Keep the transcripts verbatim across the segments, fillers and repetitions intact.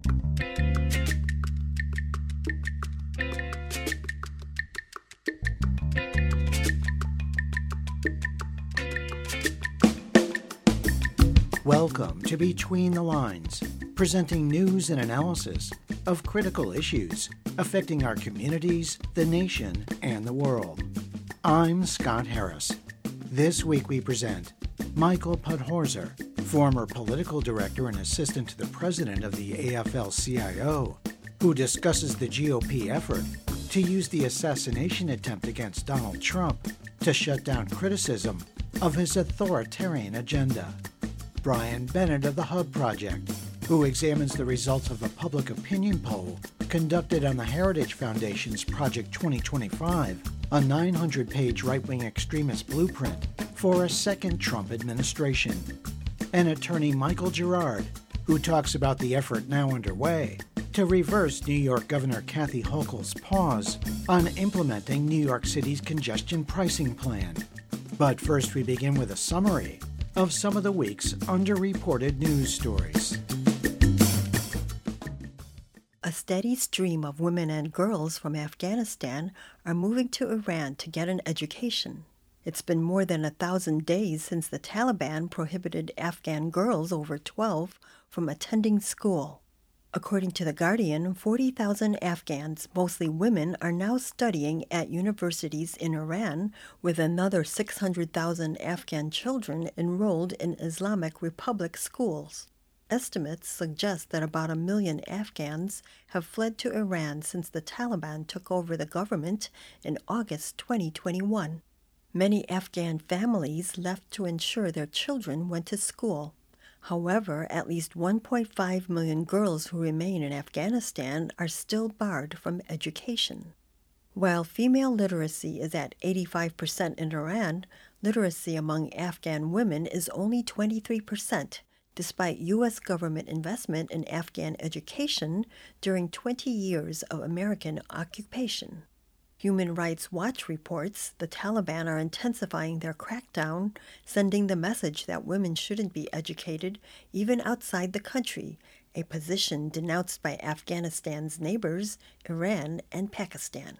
Welcome to Between the Lines, presenting news and analysis of critical issues affecting our communities, the nation, and the world. I'm Scott Harris. This week we present Michael Podhorzer, former political director and assistant to the president of the A F L C I O, who discusses the G O P effort to use the assassination attempt against Donald Trump to shut down criticism of his authoritarian agenda. Brian Bennett of the Hub Project, who examines the results of a public opinion poll conducted on the Heritage Foundation's Project twenty twenty-five, a nine hundred page right-wing extremist blueprint for a second Trump administration. And attorney Michael Gerard, who talks about the effort now underway to reverse New York Governor Kathy Hochul's pause on implementing New York City's congestion pricing plan. But first we begin with a summary of some of the week's underreported news stories. A steady stream of women and girls from Afghanistan are moving to Iran to get an education. It's been more than a thousand days since the Taliban prohibited Afghan girls over twelve from attending school. According to The Guardian, forty thousand Afghans, mostly women, are now studying at universities in Iran, with another six hundred thousand Afghan children enrolled in Islamic Republic schools. Estimates suggest that about a million Afghans have fled to Iran since the Taliban took over the government in August twenty twenty-one. Many Afghan families left to ensure their children went to school. However, at least one point five million girls who remain in Afghanistan are still barred from education. While female literacy is at eighty-five percent in Iran, literacy among Afghan women is only twenty-three percent, despite U S government investment in Afghan education during twenty years of American occupation. Human Rights Watch reports the Taliban are intensifying their crackdown, sending the message that women shouldn't be educated even outside the country, a position denounced by Afghanistan's neighbors, Iran and Pakistan.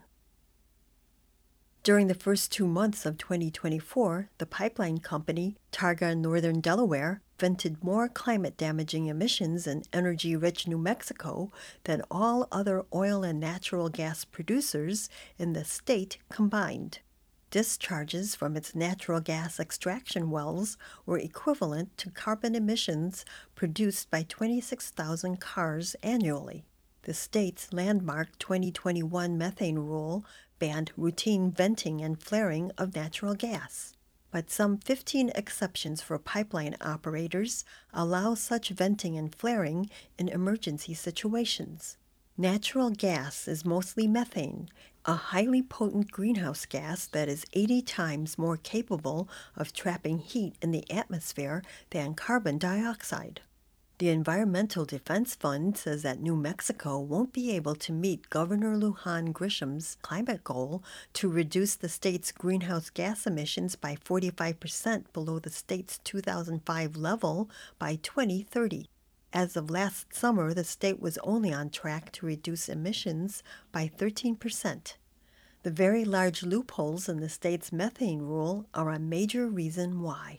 During the first two months of twenty twenty-four, the pipeline company, Targa Northern Delaware, vented more climate-damaging emissions in energy-rich New Mexico than all other oil and natural gas producers in the state combined. Discharges from its natural gas extraction wells were equivalent to carbon emissions produced by twenty-six thousand cars annually. The state's landmark twenty twenty-one methane rule banned routine venting and flaring of natural gas. But some fifteen exceptions for pipeline operators allow such venting and flaring in emergency situations. Natural gas is mostly methane, a highly potent greenhouse gas that is eighty times more capable of trapping heat in the atmosphere than carbon dioxide. The Environmental Defense Fund says that New Mexico won't be able to meet Governor Lujan Grisham's climate goal to reduce the state's greenhouse gas emissions by forty-five percent below the state's two thousand five level by twenty thirty. As of last summer, the state was only on track to reduce emissions by thirteen percent. The very large loopholes in the state's methane rule are a major reason why.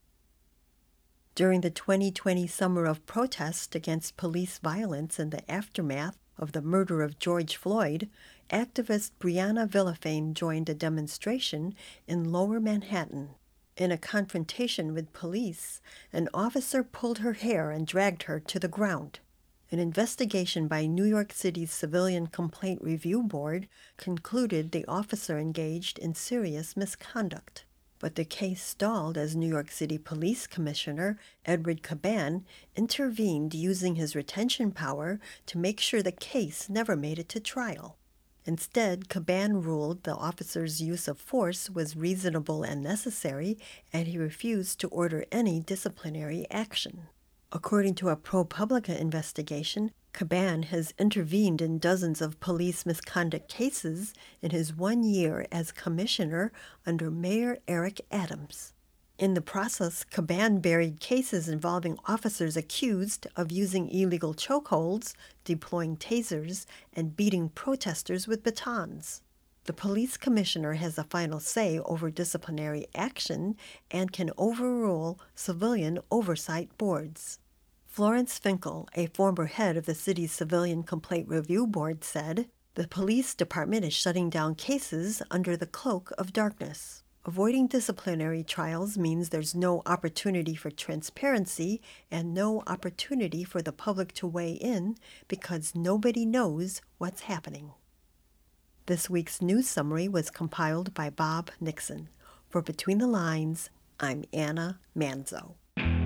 During the twenty twenty summer of protest against police violence in the aftermath of the murder of George Floyd, activist Breonna Villafane joined a demonstration in Lower Manhattan. In a confrontation with police, an officer pulled her hair and dragged her to the ground. An investigation by New York City's Civilian Complaint Review Board concluded the officer engaged in serious misconduct. But the case stalled as New York City Police Commissioner Edward Caban intervened using his retention power to make sure the case never made it to trial. Instead, Caban ruled the officer's use of force was reasonable and necessary, and he refused to order any disciplinary action. According to a ProPublica investigation, Caban has intervened in dozens of police misconduct cases in his one year as commissioner under Mayor Eric Adams. In the process, Caban buried cases involving officers accused of using illegal chokeholds, deploying tasers, and beating protesters with batons. The police commissioner has the final say over disciplinary action and can overrule civilian oversight boards. Florence Finkel, a former head of the city's Civilian Complaint Review Board, said, "The police department is shutting down cases under the cloak of darkness. Avoiding disciplinary trials means there's no opportunity for transparency and no opportunity for the public to weigh in because nobody knows what's happening." This week's news summary was compiled by Bob Nixon. For Between the Lines, I'm Anna Manzo.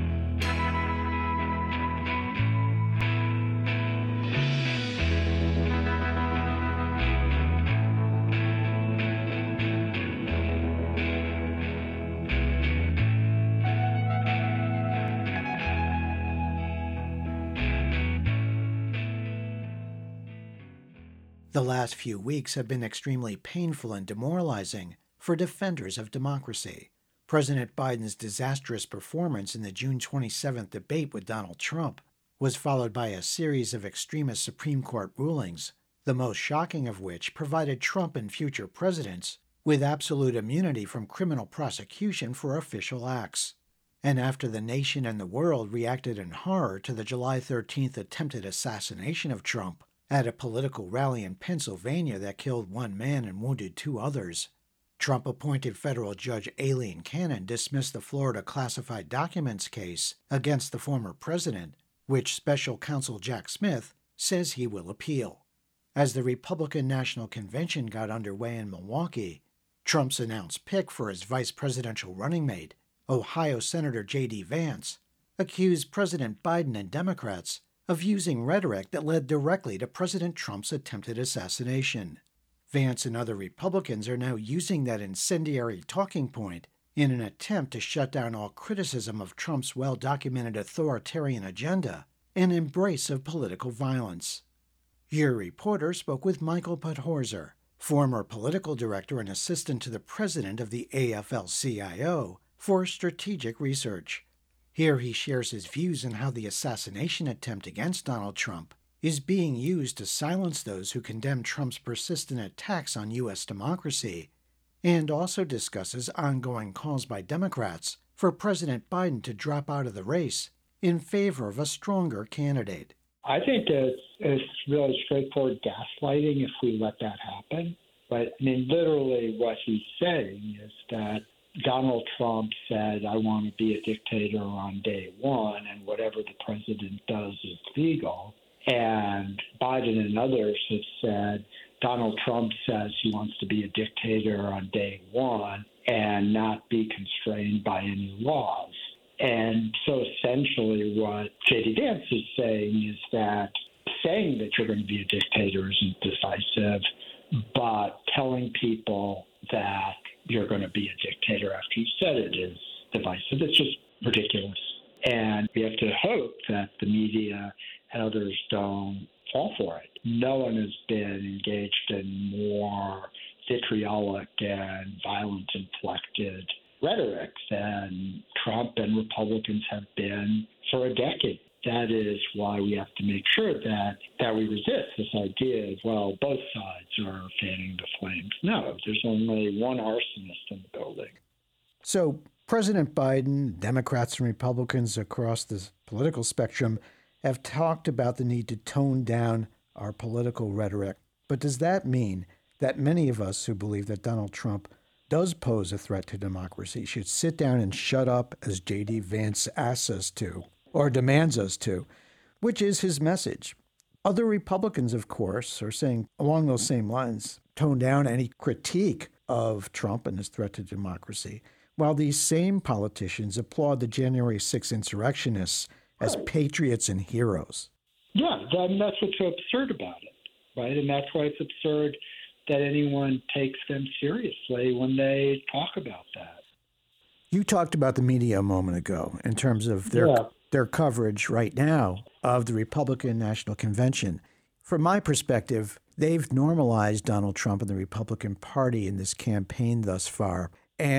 The last few weeks have been extremely painful and demoralizing for defenders of democracy. President Biden's disastrous performance in the June twenty-seventh debate with Donald Trump was followed by a series of extremist Supreme Court rulings, the most shocking of which provided Trump and future presidents with absolute immunity from criminal prosecution for official acts. And after the nation and the world reacted in horror to the July thirteenth attempted assassination of Trump, at a political rally in Pennsylvania that killed one man and wounded two others, Trump-appointed federal judge Aileen Cannon dismissed the Florida classified documents case against the former president, which special counsel Jack Smith says he will appeal. As the Republican National Convention got underway in Milwaukee, Trump's announced pick for his vice presidential running mate, Ohio Senator J D Vance, accused President Biden and Democrats of using rhetoric that led directly to President Trump's attempted assassination. Vance and other Republicans are now using that incendiary talking point in an attempt to shut down all criticism of Trump's well-documented authoritarian agenda and embrace of political violence. Your reporter spoke with Michael Podhorzer, former political director and assistant to the president of the A F L C I O, for strategic research. Here he shares his views on how the assassination attempt against Donald Trump is being used to silence those who condemn Trump's persistent attacks on U S democracy, and also discusses ongoing calls by Democrats for President Biden to drop out of the race in favor of a stronger candidate. I think it's, it's really straightforward gaslighting if we let that happen. But, I mean, literally what he's saying is that Donald Trump said, I want to be a dictator on day one, and whatever the president does is legal. And Biden and others have said, Donald Trump says he wants to be a dictator on day one and not be constrained by any laws. And so essentially what J D Vance is saying is that saying that you're going to be a dictator isn't decisive, but telling people that you're going to be a dictator after you said it is divisive. It's just ridiculous. And we have to hope that the media and others don't fall for it. No one has been engaged in more vitriolic and violence-inflected rhetoric than Trump and Republicans have been for a decade. That is why we have to make sure that, that we resist this idea of, well, both sides are fanning the flames. No, there's only one arsonist in the building. So President Biden, Democrats and Republicans across the political spectrum have talked about the need to tone down our political rhetoric. But does that mean that many of us who believe that Donald Trump does pose a threat to democracy should sit down and shut up, as J D Vance asks us to, or demands us to, which is his message? Other Republicans, of course, are saying along those same lines, tone down any critique of Trump and his threat to democracy, while these same politicians applaud the January sixth insurrectionists as patriots and heroes. Yeah, then that's what's so absurd about it, right? And that's why it's absurd that anyone takes them seriously when they talk about that. You talked about the media a moment ago in terms of their yeah. their coverage right now of the Republican National Convention. From my perspective, they've normalized Donald Trump and the Republican Party in this campaign thus far. And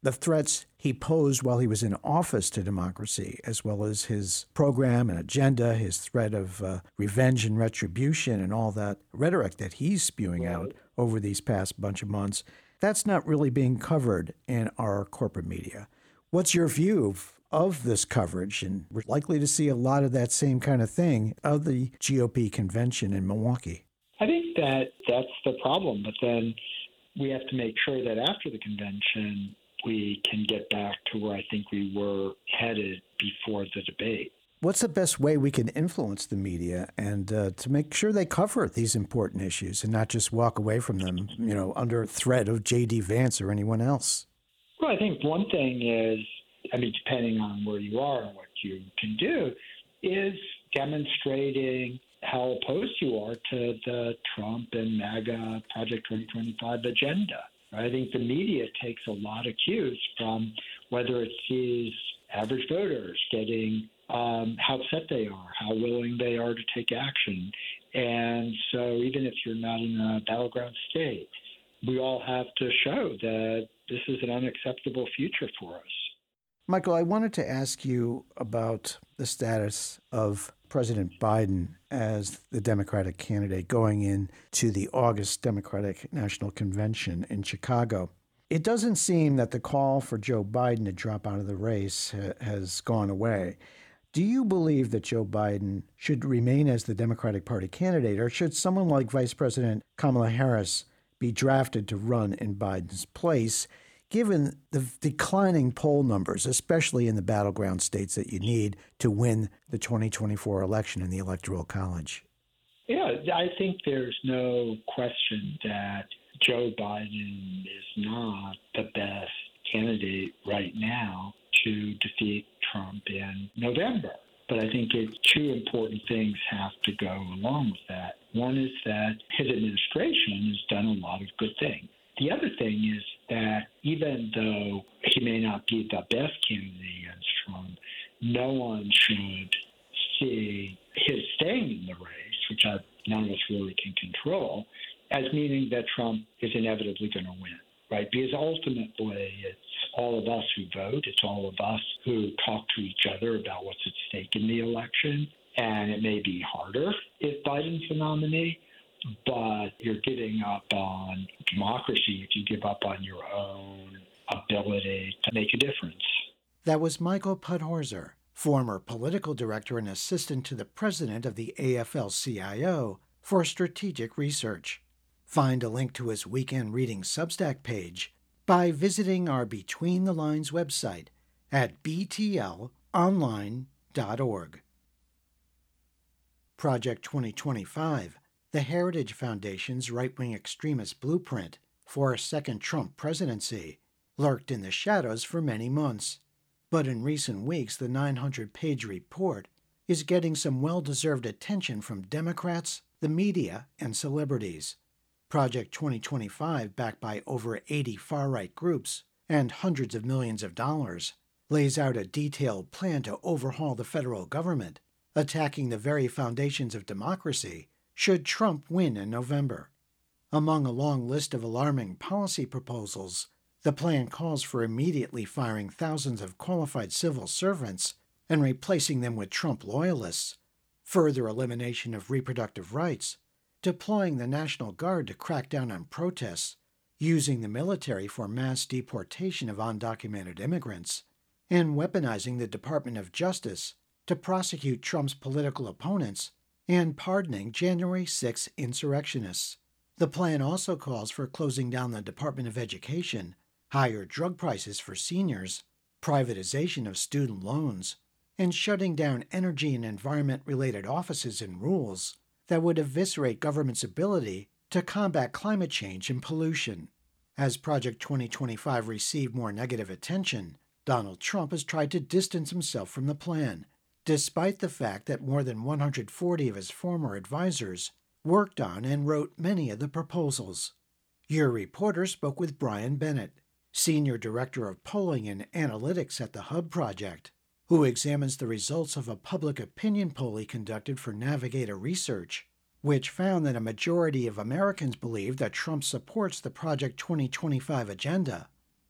the threats he posed while he was in office to democracy, as well as his program and agenda, his threat of uh, revenge and retribution and all that rhetoric that he's spewing out over these past bunch of months, that's not really being covered in our corporate media. What's your view of, of this coverage? And we're likely to see a lot of that same kind of thing of the G O P convention in Milwaukee. I think that that's the problem, but then we have to make sure that after the convention, we can get back to where I think we were headed before the debate. What's the best way we can influence the media and uh, to make sure they cover these important issues and not just walk away from them, you know, under threat of J D. Vance or anyone else? Well, I think one thing is, I mean, depending on where you are and what you can do, is demonstrating how opposed you are to the Trump and MAGA Project twenty twenty-five agenda. I think the media takes a lot of cues from whether it sees average voters getting um, how upset they are, how willing they are to take action. And so even if you're not in a battleground state, we all have to show that this is an unacceptable future for us. Michael, I wanted to ask you about the status of President Biden as the Democratic candidate going into the August Democratic National Convention in Chicago. It doesn't seem that the call for Joe Biden to drop out of the race ha- has gone away. Do you believe that Joe Biden should remain as the Democratic Party candidate, or should someone like Vice President Kamala Harris be drafted to run in Biden's place, given the declining poll numbers, especially in the battleground states that you need to win the twenty twenty-four election in the Electoral College? Yeah, I think there's no question that Joe Biden is not the best candidate right now to defeat Trump in November. But I think it, two important things have to go along with that. One is that his administration has done a lot of good things. The other thing is that even though he may not be the best candidate against Trump, no one should see his staying in the race, which I, none of us really can control, as meaning that Trump is inevitably going to win, right? Because ultimately it's all of us who vote. It's all of us who talk to each other about what's at stake in the election. And it may be harder if Biden's the nominee, but you're giving up on democracy if you give up on your own ability to make a difference. That was Michael Podhorzer, former political director and assistant to the president of the A F L C I O for strategic research. Find a link to his weekend reading Substack page by visiting our Between the Lines website at b t l online dot org. Project twenty twenty-five, the Heritage Foundation's right-wing extremist blueprint for a second Trump presidency, lurked in the shadows for many months. But in recent weeks, the nine hundred page report is getting some well-deserved attention from Democrats, the media, and celebrities. Project twenty twenty-five, backed by over eighty far-right groups and hundreds of millions of dollars, lays out a detailed plan to overhaul the federal government, attacking the very foundations of democracy should Trump win in November. Among a long list of alarming policy proposals, the plan calls for immediately firing thousands of qualified civil servants and replacing them with Trump loyalists, further elimination of reproductive rights, deploying the National Guard to crack down on protests, using the military for mass deportation of undocumented immigrants, and weaponizing the Department of Justice to prosecute Trump's political opponents and pardoning January sixth insurrectionists. The plan also calls for closing down the Department of Education, higher drug prices for seniors, privatization of student loans, and shutting down energy and environment-related offices and rules that would eviscerate government's ability to combat climate change and pollution. As Project twenty twenty-five received more negative attention, Donald Trump has tried to distance himself from the plan, despite the fact that more than one hundred forty of his former advisors worked on and wrote many of the proposals. Your reporter spoke with Brian Bennett, Senior Director of Polling and Analytics at the Hub Project, who examines the results of a public opinion poll he conducted for Navigator Research, which found that a majority of Americans believe that Trump supports the Project twenty twenty-five agenda,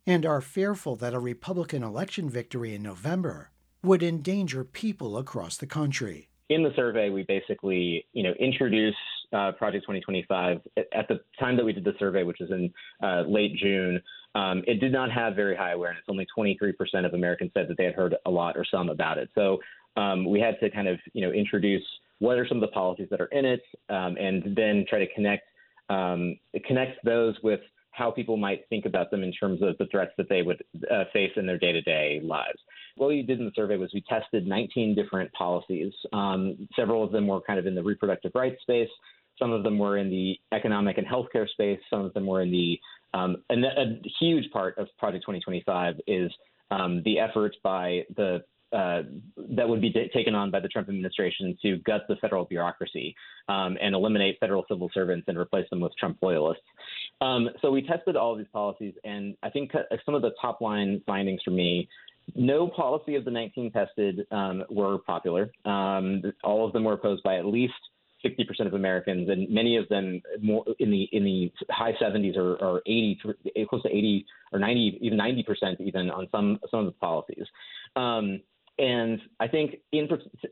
and are fearful that a Republican election victory in November would endanger people across the country. In the survey, we basically, you know, introduced uh, Project twenty twenty-five. At the time that we did the survey, which was in uh, late June, um, it did not have very high awareness. Only twenty-three percent of Americans said that they had heard a lot or some about it. So um, we had to kind of, you know, introduce what are some of the policies that are in it, um, and then try to connect um, connect those with how people might think about them in terms of the threats that they would uh, face in their day-to-day lives. What we did in the survey was we tested nineteen different policies. Um, several of them were kind of in the reproductive rights space. Some of them were in the economic and healthcare space. Some of them were in the um, – and a huge part of Project twenty twenty-five is um, the effort by the uh, that would be t- taken on by the Trump administration to gut the federal bureaucracy um, and eliminate federal civil servants and replace them with Trump loyalists. Um, so we tested all of these policies, and I think some of the top line findings for me, no policy of the nineteen tested um, were popular. Um, all of them were opposed by at least sixty percent of Americans, and many of them more in the in the high seventies or, or eighty, close to eighty or ninety, even ninety percent even on some some of the policies. Um, and I think in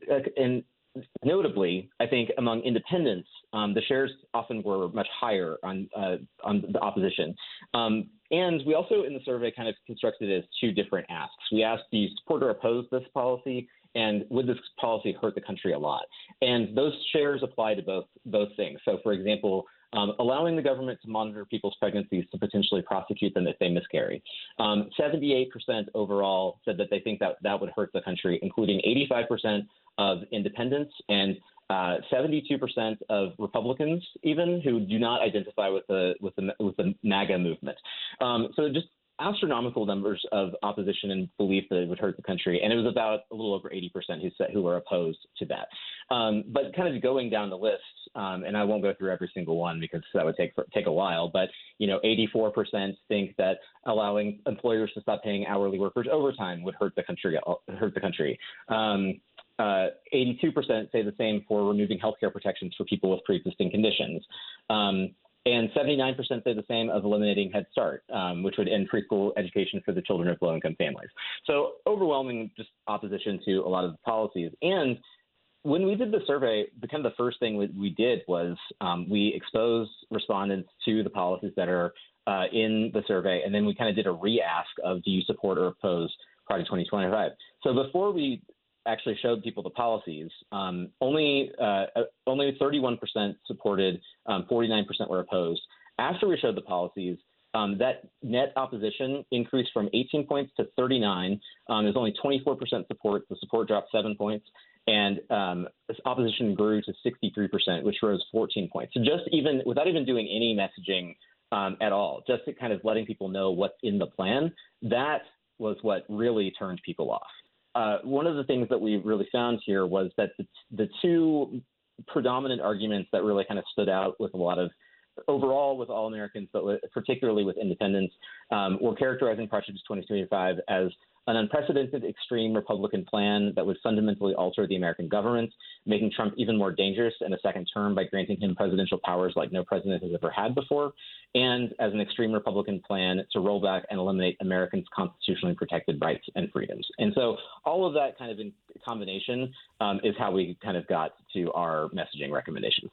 in notably, I think among independents, um, the shares often were much higher on uh, on the opposition. Um, and we also in the survey kind of constructed it as two different asks. We asked, do you support or oppose this policy? And would this policy hurt the country a lot? And those shares apply to both both things. So, for example, um, allowing the government to monitor people's pregnancies to potentially prosecute them if they miscarry. Um, seventy-eight percent overall said that they think that that would hurt the country, including eighty-five percent of independents and uh, seventy-two percent of Republicans, even who do not identify with the with the with the MAGA movement. Um, so just astronomical numbers of opposition and belief that it would hurt the country, and it was about a little over eighty percent who said who were opposed to that. Um, but kind of going down the list, um, and I won't go through every single one because that would take take a while. But you know, eighty-four percent think that allowing employers to stop paying hourly workers overtime would hurt the country. Hurt the country. Um, Uh, eighty-two percent say the same for removing healthcare protections for people with pre-existing conditions. Um, and seventy-nine percent say the same of eliminating Head Start, um, which would end preschool education for the children of low-income families. So overwhelming just opposition to a lot of the policies. And when we did the survey, the kind of the first thing we, we did was um, we exposed respondents to the policies that are uh, in the survey, and then we kind of did a re-ask of do you support or oppose Project twenty twenty-five. So before we actually showed people the policies, um, only uh, only thirty-one percent supported, um, forty-nine percent were opposed. After we showed the policies, um, that net opposition increased from eighteen points to thirty-nine. Um, there's only twenty-four percent support. The support dropped seven points. And um, this opposition grew to sixty-three percent, which rose fourteen points. So just even without even doing any messaging um, at all, just kind of letting people know what's in the plan, that was what really turned people off. Uh, one of the things that we really found here was that the, the two predominant arguments that really kind of stood out with a lot of overall with all Americans, but with, particularly with independents, um, were characterizing Project twenty twenty-five as an unprecedented extreme Republican plan that would fundamentally alter the American government, making Trump even more dangerous in a second term by granting him presidential powers like no president has ever had before, and as an extreme Republican plan to roll back and eliminate Americans' constitutionally protected rights and freedoms. And so all of that kind of in combination um, is how we kind of got to our messaging recommendations.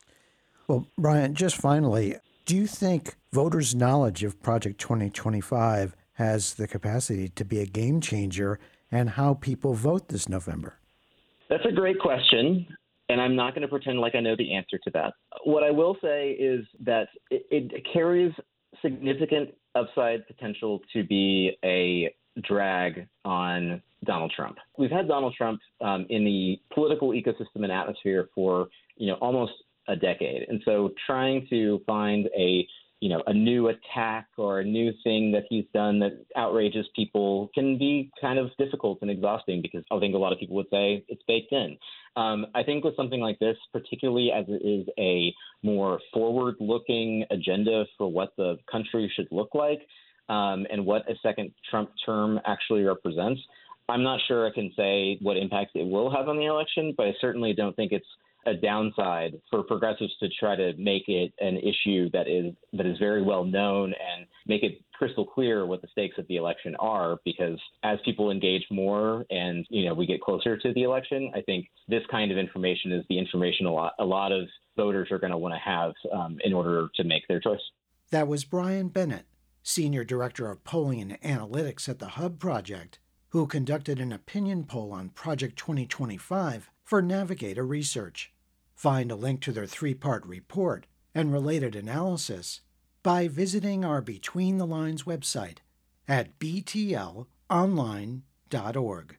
Well, Brian, just finally, do you think voters' knowledge of Project twenty twenty-five has the capacity to be a game changer and how people vote this November? That's a great question, and I'm not going to pretend like I know the answer to that. What I will say is that it, it carries significant upside potential to be a drag on Donald Trump. We've had Donald Trump um, in the political ecosystem and atmosphere for, you know, almost a decade. And so trying to find a you know, a new attack or a new thing that he's done that outrages people can be kind of difficult and exhausting because I think a lot of people would say it's baked in. Um, I think with something like this, particularly as it is a more forward-looking agenda for what the country should look like um, and what a second Trump term actually represents, I'm not sure I can say what impact it will have on the election, but I certainly don't think it's a downside for progressives to try to make it an issue that is that is very well known and make it crystal clear what the stakes of the election are, because as people engage more and, you know, we get closer to the election, I think this kind of information is the information a lot, a lot of voters are going to want to have um, in order to make their choice. That was Brian Bennett, Senior Director of Polling and Analytics at the Hub Project, who conducted an opinion poll on Project twenty twenty-five for Navigator Research. Find a link to their three-part report and related analysis by visiting our Between the Lines website at b t l online dot org.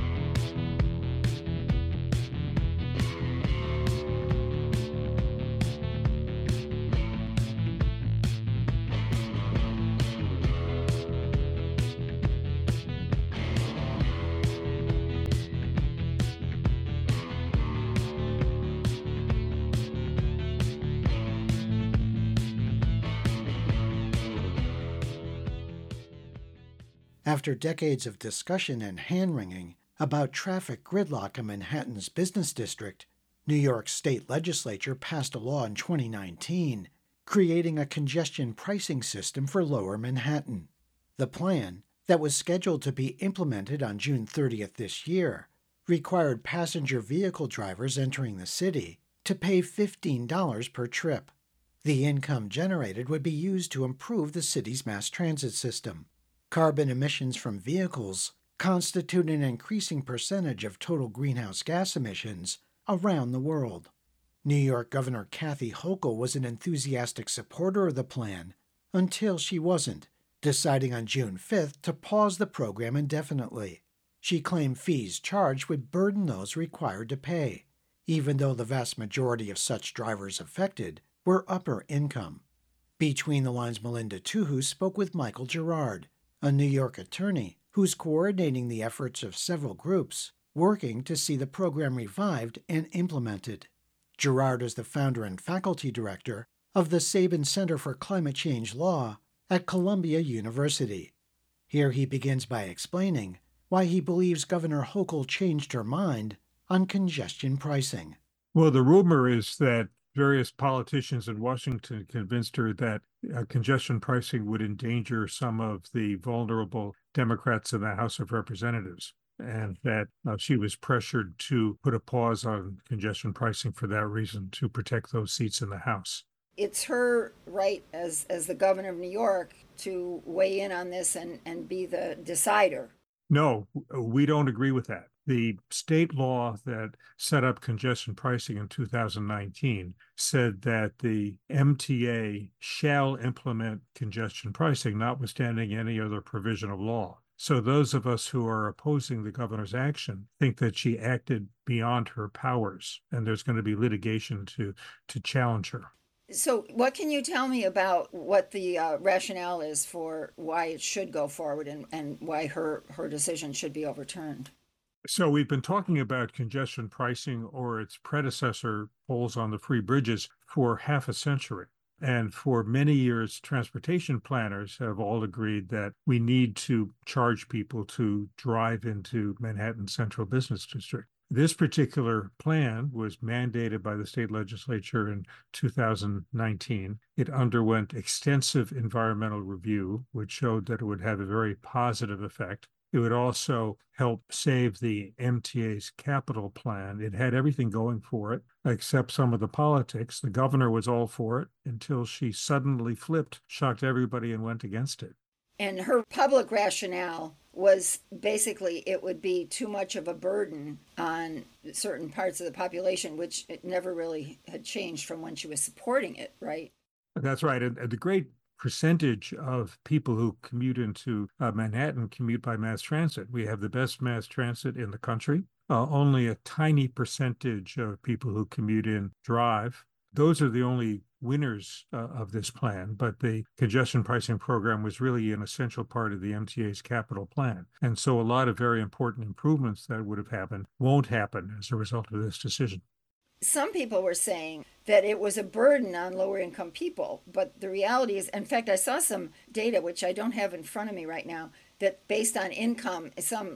After decades of discussion and hand-wringing about traffic gridlock in Manhattan's business district, New York's state legislature passed a law in twenty nineteen creating a congestion pricing system for Lower Manhattan. The plan, that was scheduled to be implemented on June thirtieth this year, required passenger vehicle drivers entering the city to pay fifteen dollars per trip. The income generated would be used to improve the city's mass transit system. Carbon emissions from vehicles constitute an increasing percentage of total greenhouse gas emissions around the world. New York Governor Kathy Hochul was an enthusiastic supporter of the plan until she wasn't, deciding on June fifth to pause the program indefinitely. She claimed fees charged would burden those required to pay, even though the vast majority of such drivers affected were upper income. Between the Lines' Melinda Tuhu spoke with Michael Gerard, a New York attorney who's coordinating the efforts of several groups working to see the program revived and implemented. Gerard is the founder and faculty director of the Sabin Center for Climate Change Law at Columbia University. Here he begins by explaining why he believes Governor Hochul changed her mind on congestion pricing. Well, the rumor is that various politicians in Washington convinced her that uh, congestion pricing would endanger some of the vulnerable Democrats in the House of Representatives, and that uh, she was pressured to put a pause on congestion pricing for that reason, to protect those seats in the House. It's her right as, as the governor of New York to weigh in on this and, and be the decider. No, we don't agree with that. The state law that set up congestion pricing in two thousand nineteen said that the M T A shall implement congestion pricing, notwithstanding any other provision of law. So those of us who are opposing the governor's action think that she acted beyond her powers, and there's going to be litigation to, to challenge her. So what can you tell me about what the uh, rationale is for why it should go forward and, and why her, her decision should be overturned? So we've been talking about congestion pricing or its predecessor, tolls on the free bridges, for half a century. And for many years, transportation planners have all agreed that we need to charge people to drive into Manhattan Central Business District. This particular plan was mandated by the state legislature in two thousand nineteen. It underwent extensive environmental review, which showed that it would have a very positive effect. It would also help save the M T A's capital plan. It had everything going for it, except some of the politics. The governor was all for it until she suddenly flipped, shocked everybody, and went against it. And her public rationale was basically it would be too much of a burden on certain parts of the population, which it never really had changed from when she was supporting it, right? That's right. And the great percentage of people who commute into uh, Manhattan commute by mass transit. We have the best mass transit in the country. Uh, only a tiny percentage of people who commute in drive. Those are the only winners uh, of this plan, but the congestion pricing program was really an essential part of the M T A's capital plan. And so a lot of very important improvements that would have happened won't happen as a result of this decision. Some people were saying that it was a burden on lower income people, but the reality is, in fact, I saw some data, which I don't have in front of me right now, that based on income, some like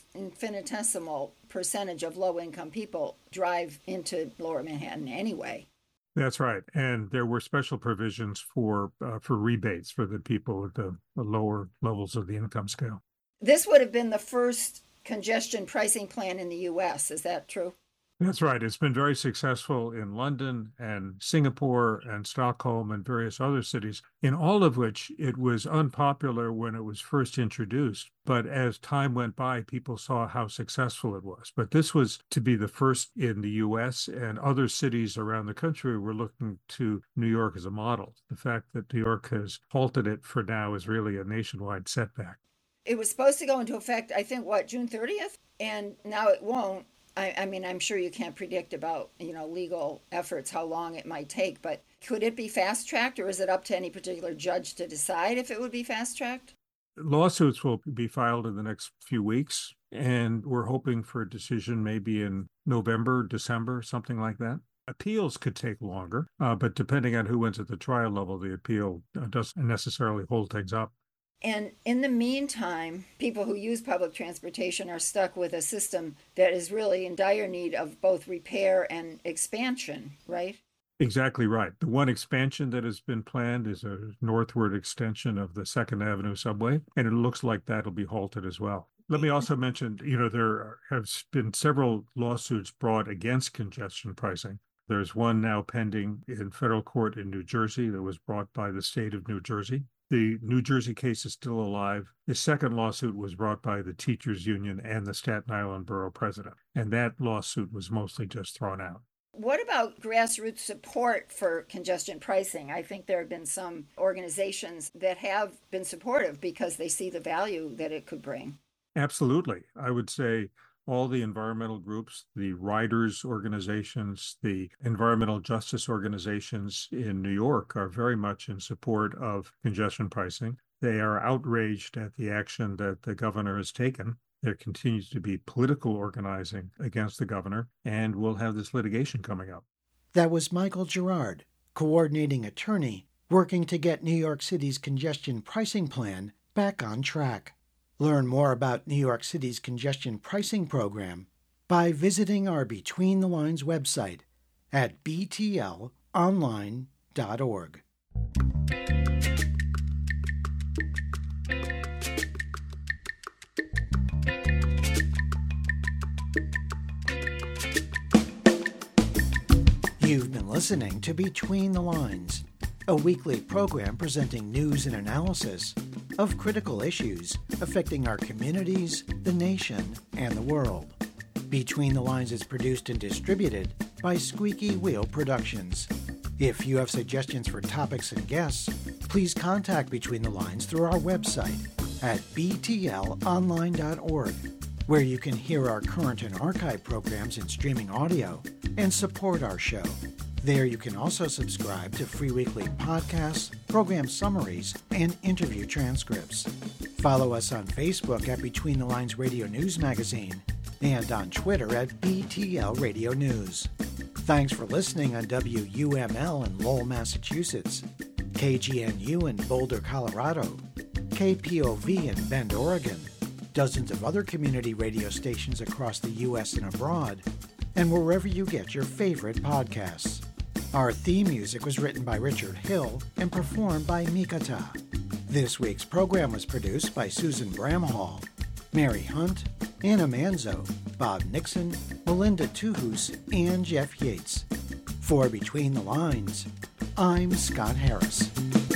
infinitesimal percentage of low-income people drive into Lower Manhattan anyway. That's right. And there were special provisions for uh, for rebates for the people at the, the lower levels of the income scale. This would have been the first congestion pricing plan in the U S. Is that true? That's right. It's been very successful in London and Singapore and Stockholm and various other cities, in all of which it was unpopular when it was first introduced. But as time went by, people saw how successful it was. But this was to be the first in the U S, and other cities around the country were looking to New York as a model. The fact that New York has halted it for now is really a nationwide setback. It was supposed to go into effect, I think, what, June thirtieth? And now it won't. I, I mean, I'm sure you can't predict about, you know, legal efforts, how long it might take, but could it be fast-tracked, or is it up to any particular judge to decide if it would be fast-tracked? Lawsuits will be filed in the next few weeks, and we're hoping for a decision maybe in November, December, something like that. Appeals could take longer, uh, but depending on who wins at the trial level, the appeal uh, doesn't necessarily hold things up. And in the meantime, people who use public transportation are stuck with a system that is really in dire need of both repair and expansion, right? Exactly right. The one expansion that has been planned is a northward extension of the Second Avenue subway, and it looks like that'll be halted as well. Let me also mention, you know, there have been several lawsuits brought against congestion pricing. There's one now pending in federal court in New Jersey that was brought by the state of New Jersey. The New Jersey case is still alive. The second lawsuit was brought by the teachers union and the Staten Island borough president, and that lawsuit was mostly just thrown out. What about grassroots support for congestion pricing? I think there have been some organizations that have been supportive because they see the value that it could bring. Absolutely. I would say all the environmental groups, the riders organizations, the environmental justice organizations in New York are very much in support of congestion pricing. They are outraged at the action that the governor has taken. There continues to be political organizing against the governor, and we'll have this litigation coming up. That was Michael Gerard, coordinating attorney, working to get New York City's congestion pricing plan back on track. Learn more about New York City's congestion pricing program by visiting our Between the Lines website at b t l online dot org. You've been listening to Between the Lines, a weekly program presenting news and analysis of critical issues affecting our communities, the nation, and the world. Between the Lines is produced and distributed by Squeaky Wheel Productions. If you have suggestions for topics and guests, please contact Between the Lines through our website at b t l online dot org, where you can hear our current and archive programs in streaming audio and support our show. There you can also subscribe to free weekly podcasts, program summaries, and interview transcripts. Follow us on Facebook at Between the Lines Radio News Magazine and on Twitter at B T L Radio News. Thanks for listening on W U M L in Lowell, Massachusetts, K G N U in Boulder, Colorado, K P O V in Bend, Oregon, dozens of other community radio stations across the U S and abroad, and wherever you get your favorite podcasts. Our theme music was written by Richard Hill and performed by Mikata. This week's program was produced by Susan Bramhall, Mary Hunt, Anna Manzo, Bob Nixon, Melinda Tuhus, and Jeff Yates. For Between the Lines, I'm Scott Harris.